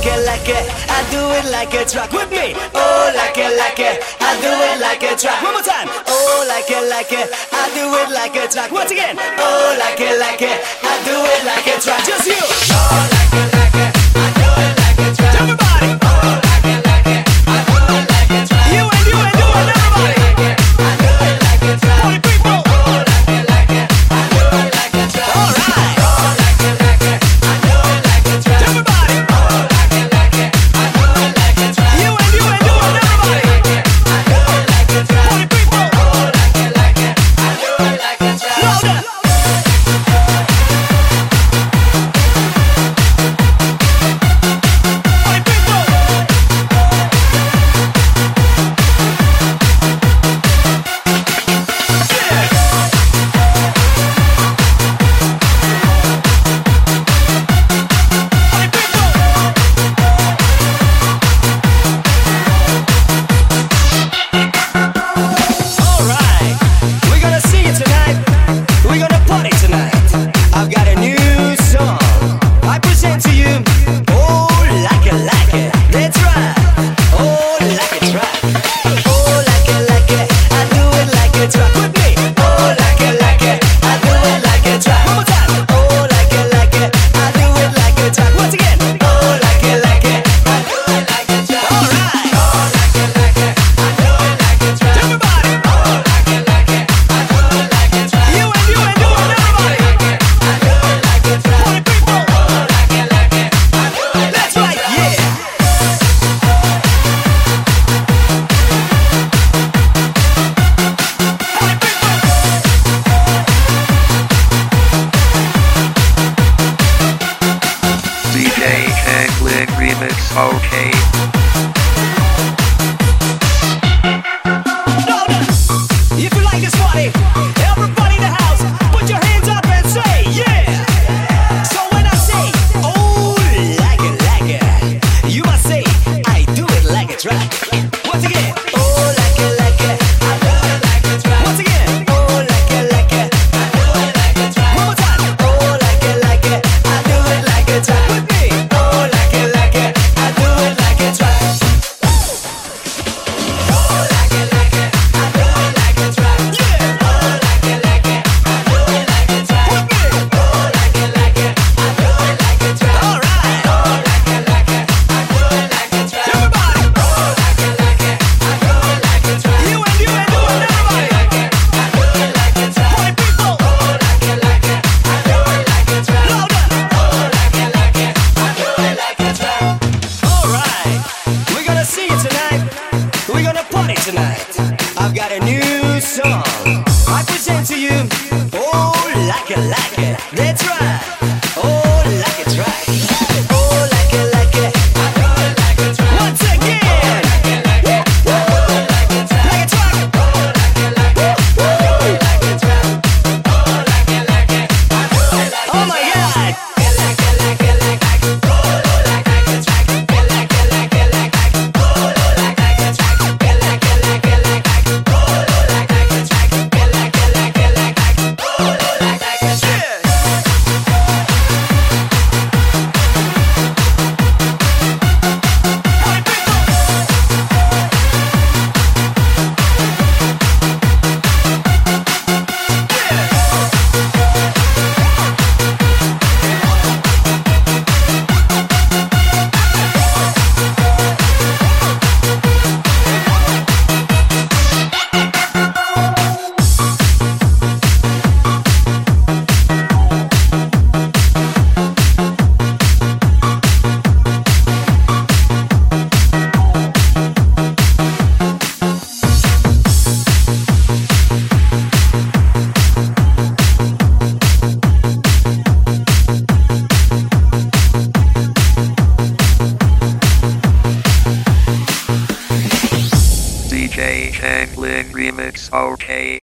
like it, I do it like a track with me. Oh, like it, I do it like a track. One more time. Oh, like it, I do it like a track. Once again. Oh, like it, I do it like a track. Just you. Oh, like it, I do it like a track. Everybody. Oh, like it, I do it like a track. You and everybody. I do it like a track. Party people. Oh, like it, I do it like a track. All right. Oh, like it, I do it like a track. Everybody. Oh, like it, I do it like a track. You and everybody. I do it like a track. Party people. Oh, like it, I do it like a track. Louder. Remix, okay. If you like this party, everybody in the house, put your hands up and say, yeah. So when I say, oh, like it, you must say, I do it like a track. Once again, oh, like it, I do it like a track. Once again, oh, like it, I do it like a track. One more time, oh, like it, I do it like a track. With me, oh, like it, I do it like a track. Oh, like it, I do it like a track. Yeah. Oh, like it, I do it like a track. With me, oh, like it, I do it like a track. All right. Oh, like it, I do it like a track. Everybody. Oh, like it, I do it like a track. You and everybody. I do it like a track. Party people. Oh, like it, I do it like a track. Louder. Oh, like it, I do it like a track. All right, we're gonna see it tonight. We're gonna party tonight. I've got a new song. I present to you. Oh, like it. That's right. Oh, like a track. Oh, like it. I do it like a track. Once again. Like a track. Like a track. Oh, like it. I do it like a track. Oh, like it. I do it like a track. Oh my God. DJ Shanklin Remix, okay.